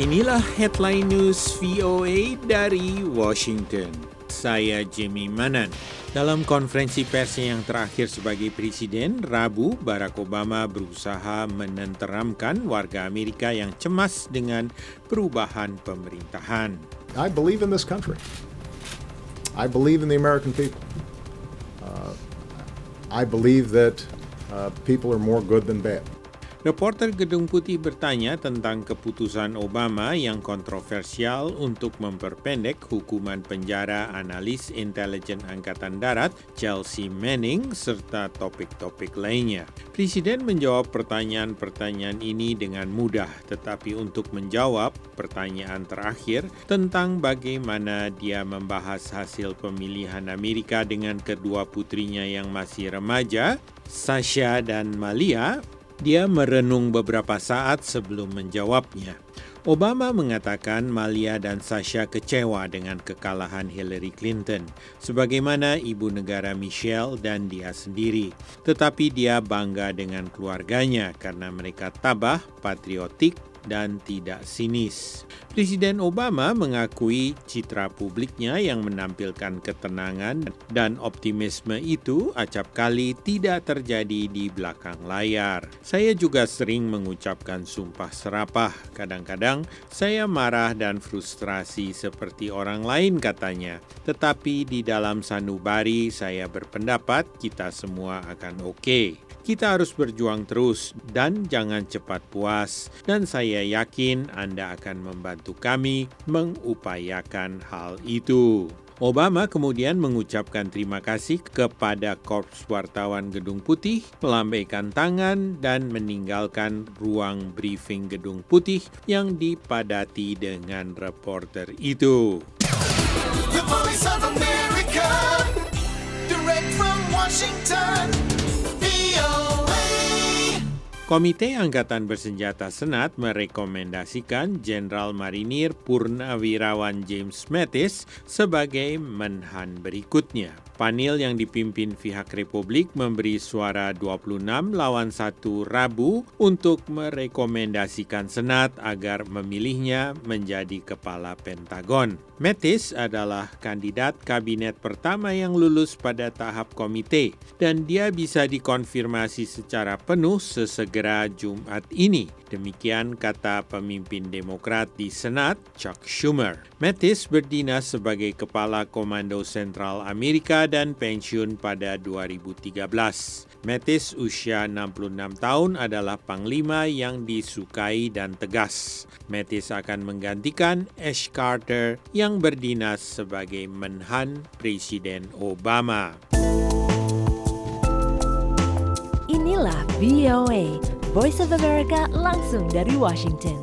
Inilah headline news VOA dari Washington. Saya Jimmy Manan. Dalam konferensi pers yang terakhir sebagai presiden, Rabu, Barack Obama berusaha menenteramkan warga Amerika yang cemas dengan perubahan pemerintahan. I believe in this country. I believe in the American people. I believe that people are more good than bad. Reporter Gedung Putih bertanya tentang keputusan Obama yang kontroversial untuk memperpendek hukuman penjara analis intelijen Angkatan Darat Chelsea Manning serta topik-topik lainnya. Presiden menjawab pertanyaan-pertanyaan ini dengan mudah, tetapi untuk menjawab pertanyaan terakhir tentang bagaimana dia membahas hasil pemilihan Amerika dengan kedua putrinya yang masih remaja, Sasha dan Malia, dia merenung beberapa saat sebelum menjawabnya. Obama mengatakan Malia dan Sasha kecewa dengan kekalahan Hillary Clinton, sebagaimana ibu negara Michelle dan dia sendiri. Tetapi dia bangga dengan keluarganya karena mereka tabah, patriotik, dan tidak sinis. Presiden Obama mengakui citra publiknya yang menampilkan ketenangan dan optimisme itu acap kali tidak terjadi di belakang layar. Saya juga sering mengucapkan sumpah serapah. Kadang-kadang saya marah dan frustrasi seperti orang lain katanya. Tetapi di dalam sanubari saya berpendapat kita semua akan oke. Kita harus berjuang terus dan jangan cepat puas. Dan saya yakin Anda akan membantu kami mengupayakan hal itu. Obama kemudian mengucapkan terima kasih kepada Korps Wartawan Gedung Putih, melambaikan tangan dan meninggalkan ruang briefing Gedung Putih yang dipadati dengan reporter itu. The Voice of America, direct from Washington. Komite Angkatan Bersenjata Senat merekomendasikan Jenderal Marinir Purnawirawan James Mattis sebagai menhan berikutnya. Panel yang dipimpin pihak Republik memberi suara 26 lawan 1 Rabu untuk merekomendasikan Senat agar memilihnya menjadi kepala Pentagon. Mattis adalah kandidat kabinet pertama yang lulus pada tahap komite dan dia bisa dikonfirmasi secara penuh sesegera Jumat ini. Demikian kata pemimpin Demokrat di Senat, Chuck Schumer. Mattis berdinas sebagai Kepala Komando Sentral Amerika dan pensiun pada 2013. Mattis usia 66 tahun adalah panglima yang disukai dan tegas. Mattis akan menggantikan Ash Carter yang berdinas sebagai menhan Presiden Obama. Inilah VOA, Voice of America langsung dari Washington.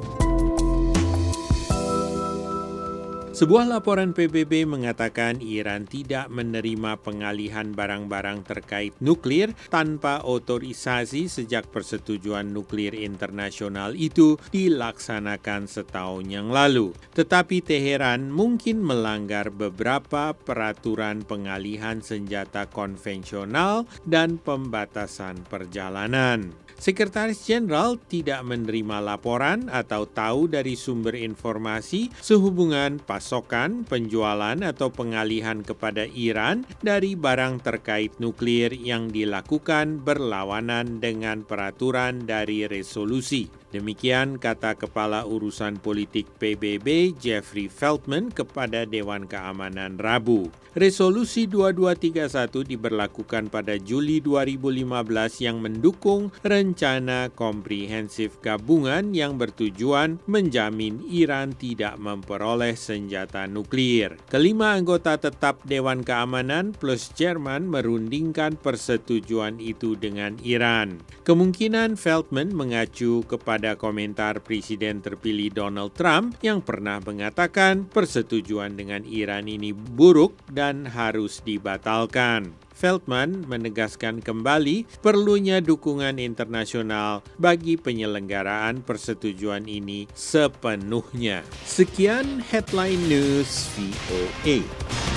Sebuah laporan PBB mengatakan Iran tidak menerima pengalihan barang-barang terkait nuklir tanpa otorisasi sejak persetujuan nuklir internasional itu dilaksanakan setahun yang lalu. Tetapi Teheran mungkin melanggar beberapa peraturan pengalihan senjata konvensional dan pembatasan perjalanan. Sekretaris Jenderal tidak menerima laporan atau tahu dari sumber informasi sehubungan pasokan, penjualan atau pengalihan kepada Iran dari barang terkait nuklir yang dilakukan berlawanan dengan peraturan dari resolusi. Demikian kata Kepala Urusan Politik PBB Jeffrey Feltman kepada Dewan Keamanan Rabu. Resolusi 2231 diberlakukan pada Juli 2015 yang mendukung rencana komprehensif gabungan yang bertujuan menjamin Iran tidak memperoleh senjata nuklir. Kelima anggota tetap Dewan Keamanan plus Jerman merundingkan persetujuan itu dengan Iran. Kemungkinan Feltman mengacu kepada komentar Presiden terpilih Donald Trump yang pernah mengatakan persetujuan dengan Iran ini buruk dan harus dibatalkan. Feltman menegaskan kembali perlunya dukungan internasional bagi penyelenggaraan persetujuan ini sepenuhnya. Sekian Headline News VOA.